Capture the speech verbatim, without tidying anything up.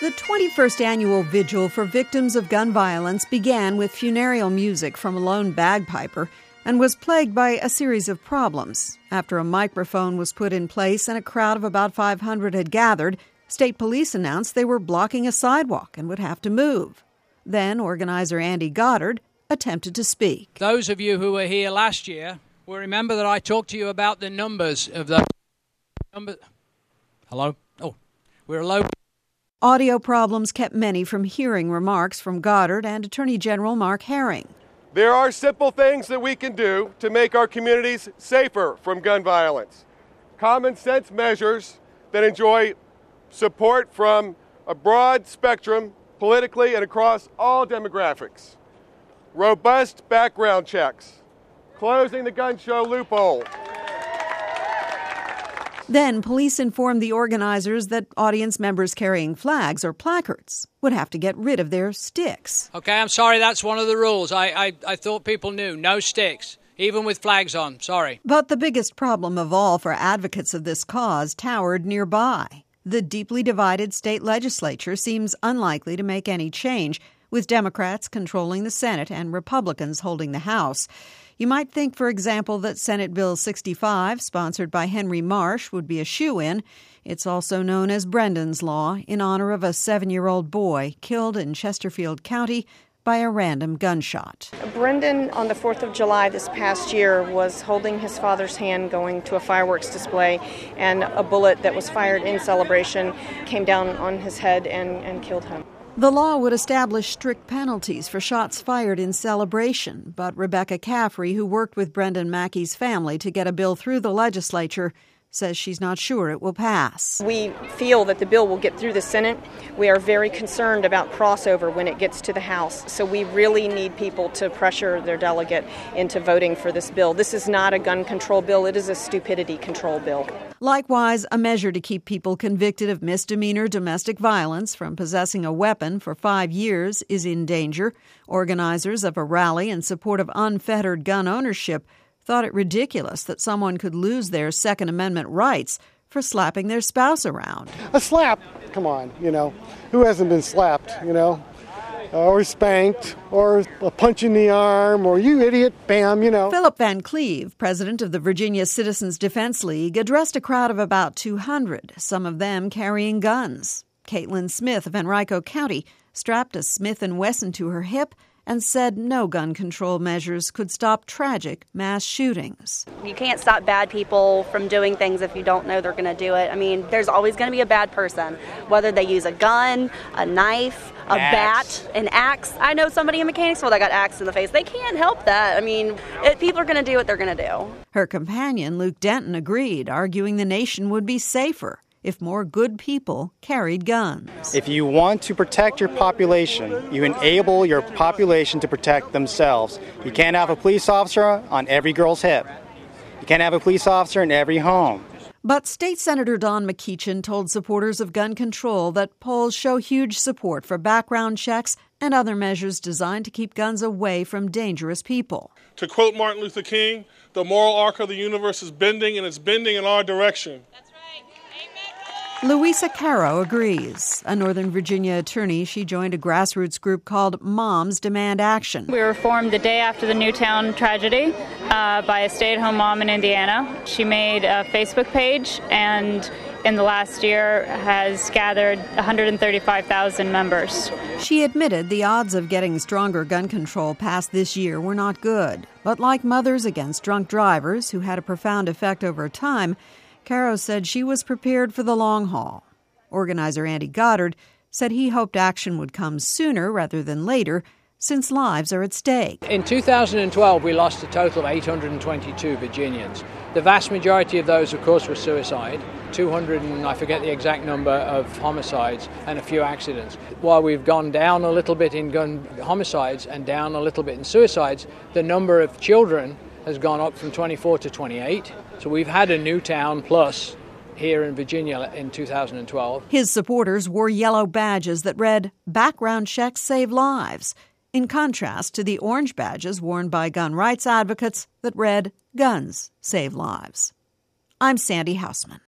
The twenty-first annual vigil for victims of gun violence began with funereal music from a lone bagpiper and was plagued by a series of problems. After a microphone was put in place and a crowd of about five hundred had gathered, state police announced they were blocking a sidewalk and would have to move. Then organizer Andy Goddard attempted to speak. Those of you who were here last year will remember that I talked to you about the numbers of the numbers. Hello? Oh, we're low. Audio problems kept many from hearing remarks from Goddard and Attorney General Mark Herring. There are simple things that we can do to make our communities safer from gun violence. Common sense measures that enjoy support from a broad spectrum politically and across all demographics. Robust background checks. Closing the gun show loophole. Then police informed the organizers that audience members carrying flags or placards would have to get rid of their sticks. Okay, I'm sorry, that's one of the rules. I, I, I thought people knew. No sticks, even with flags on. Sorry. But the biggest problem of all for advocates of this cause towered nearby. The deeply divided state legislature seems unlikely to make any change, with Democrats controlling the Senate and Republicans holding the House. You might think, for example, that Senate Bill sixty-five, sponsored by Henry Marsh, would be a shoo-in. It's also known as Brendan's Law, in honor of a seven-year-old boy killed in Chesterfield County by a random gunshot. Brendan, on the fourth of July this past year, was holding his father's hand going to a fireworks display, and a bullet that was fired in celebration came down on his head and, and killed him. The law would establish strict penalties for shots fired in celebration, but Rebecca Caffrey, who worked with Brendan Mackey's family to get a bill through the legislature, says she's not sure it will pass. We feel that the bill will get through the Senate. We are very concerned about crossover when it gets to the House, so we really need people to pressure their delegate into voting for this bill. This is not a gun control bill, it is a stupidity control bill. Likewise, a measure to keep people convicted of misdemeanor domestic violence from possessing a weapon for five years is in danger. Organizers of a rally in support of unfettered gun ownership thought it ridiculous that someone could lose their Second Amendment rights for slapping their spouse around. A slap? Come on, you know. Who hasn't been slapped, you know? Or spanked, or a punch in the arm, or you idiot, bam, you know. Philip Van Cleve, president of the Virginia Citizens Defense League, addressed a crowd of about two hundred, some of them carrying guns. Caitlin Smith of Henrico County strapped a Smith and Wesson to her hip and said no gun control measures could stop tragic mass shootings. You can't stop bad people from doing things if you don't know they're going to do it. I mean, there's always going to be a bad person, whether they use a gun, a knife, a axe. bat, an axe. I know somebody in Mechanicsville that got axed in the face. They can't help that. I mean, it, people are going to do what they're going to do. Her companion, Luke Denton, agreed, arguing the nation would be safer if more good people carried guns. If you want to protect your population, you enable your population to protect themselves. You can't have a police officer on every girl's hip. You can't have a police officer in every home. But State Senator Don McEachin told supporters of gun control that polls show huge support for background checks and other measures designed to keep guns away from dangerous people. To quote Martin Luther King, the moral arc of the universe is bending, and it's bending in our direction. That's Louisa Caro agrees. A Northern Virginia attorney, she joined a grassroots group called Moms Demand Action. We were formed the day after the Newtown tragedy uh, by a stay-at-home mom in Indiana. She made a Facebook page and in the last year has gathered one hundred thirty-five thousand members. She admitted the odds of getting stronger gun control passed this year were not good. But like Mothers Against Drunk Drivers, who had a profound effect over time, Caro said she was prepared for the long haul. Organizer Andy Goddard said he hoped action would come sooner rather than later, since lives are at stake. In two thousand twelve, we lost a total of eight hundred twenty-two Virginians. The vast majority of those, of course, were suicide. two hundred, and I forget the exact number, of homicides and a few accidents. While we've gone down a little bit in gun homicides and down a little bit in suicides, the number of children has gone up from twenty-four to twenty-eight. So we've had a Newtown plus here in Virginia in two thousand twelve. His supporters wore yellow badges that read, "Background checks save lives," in contrast to the orange badges worn by gun rights advocates that read, "Guns save lives." I'm Sandy Hausman.